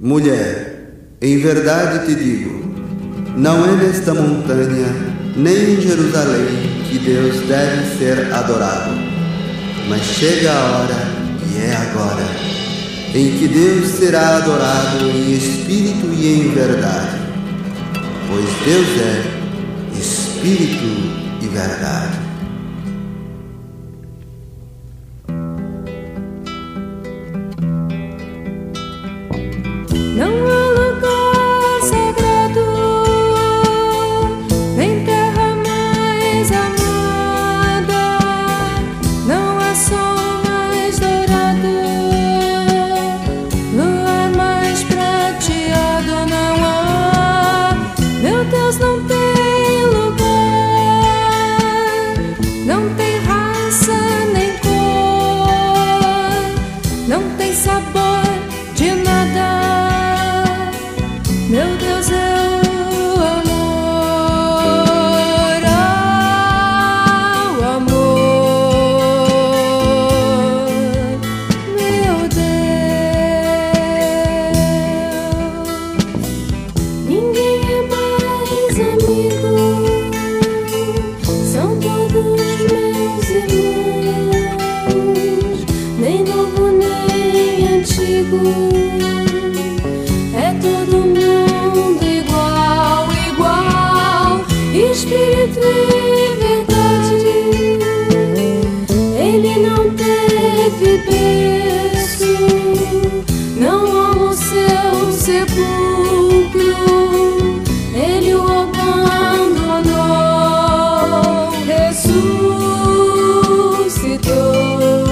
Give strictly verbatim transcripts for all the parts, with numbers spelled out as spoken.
Mulher, em verdade te digo, não é nesta montanha, nem em Jerusalém, que Deus deve ser adorado. Mas chega a hora, e é agora, em que Deus será adorado em espírito e em verdade. Pois Deus é espírito e verdade. Não há lugar sagrado, nem terra mais amada, não há sol mais dourado, lua mais prateado, não há. Meu Deus, não tem lugar, não tem raça nem cor, não tem sabor de nada. Meu Deus é o amor, ah, o amor, meu Deus. Ninguém é mais amigo, são todos meus irmãos, nem novo nem antigo. Espírito e verdade, ele não teve berço, não amo seu sepulcro, ele o abandonou, ressuscitou.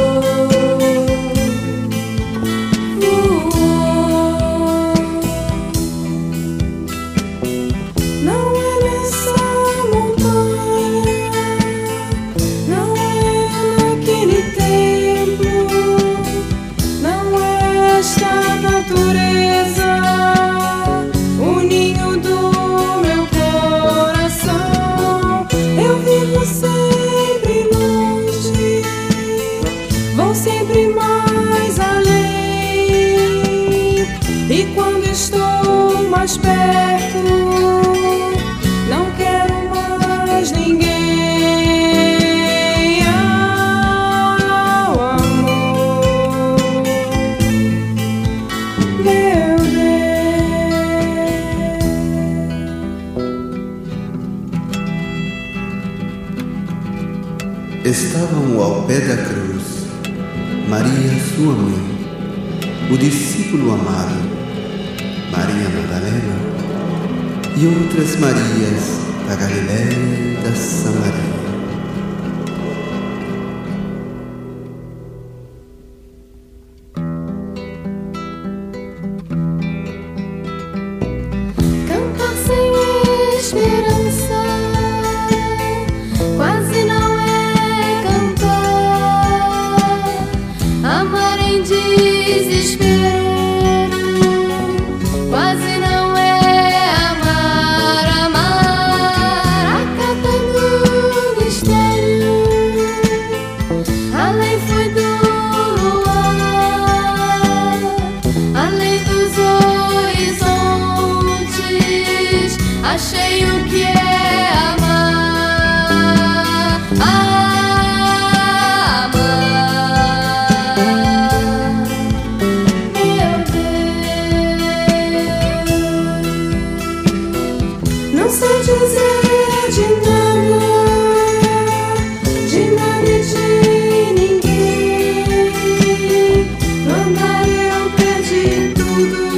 Esta natureza, o ninho do meu coração. Eu vivo sempre longe, vou sempre mais além. E quando estou mais perto, não quero mais ninguém. Estavam ao pé da cruz Maria, sua mãe, o discípulo amado, Maria Madalena e outras Marias da Galiléia e da Samaria. Cantar sem esperança quase não é cantar, amar em desespero quase não é amar, amar acatando o mistério, além foi do luar, além dos horizontes, achei o que é amar, amar, meu Deus. Não sei dizer de nada, de nada e de ninguém. No andar eu perdi tudo.